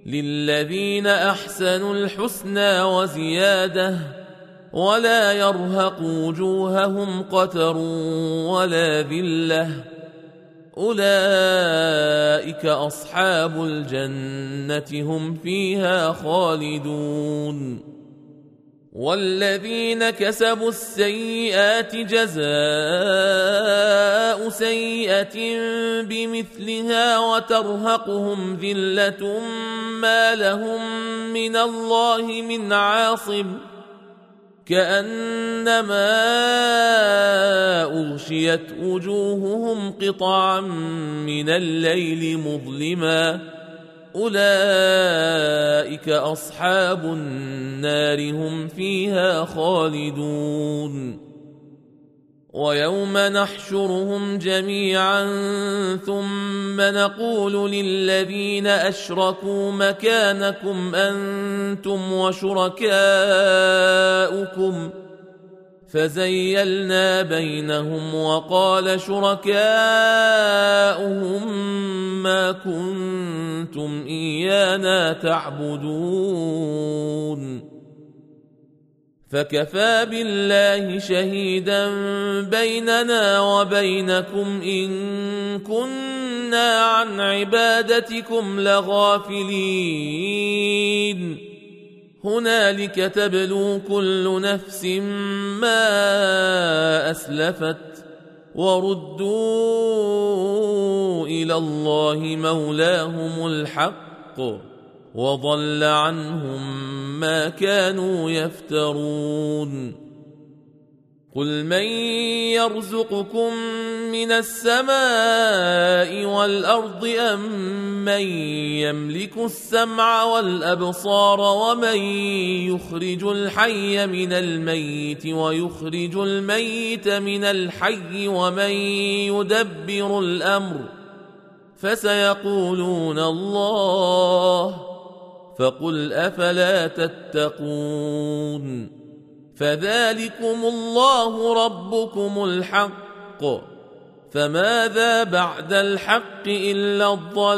للذين أحسنوا الحسنى وزيادة ولا يرهق وجوههم قتر ولا ذلة أولئك أصحاب الجنة هم فيها خالدون والذين كسبوا السيئات جزاء سيئة بمثلها وترهقهم ذلة ما لهم من الله من عاصم كأنما أغشيت وجوههم قطعا من الليل مظلما أولئك أصحاب النار هم فيها خالدون ويوم نحشرهم جميعا ثم نقول للذين أشركوا مكانكم أنتم وشركاؤكم فزيلنا بينهم وقال شركاؤهم ما كنتم إيانا تعبدون فكفى بالله شهيدا بيننا وبينكم إن كنا عن عبادتكم لغافلين هنالك تبلو كل نفس ما أسلفت وردوا إلى الله مولاهم الحق وضل عنهم ما كانوا يفترون قل من يرزقكم من السماء والأرض أم من يملك السمع والأبصار ومن يخرج الحي من الميت ويخرج الميت من الحي ومن يدبر الأمر فسيقولون الله فقل أفلا تتقون فذلكم الله ربكم الحق فماذا بعد الحق إلا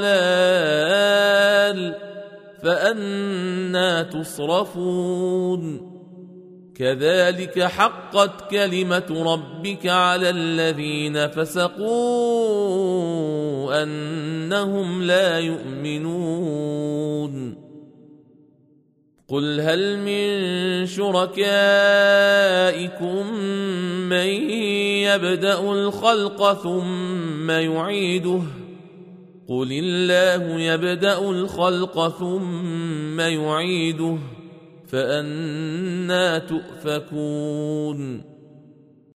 الضلال فأنى تصرفون كذلك حقت كلمة ربك على الذين فسقوا أنهم لا يؤمنون قل هل من شركائكم من يبدأ الخلق ثم يعيده قل الله يبدأ الخلق ثم يعيده فأنى تؤفكون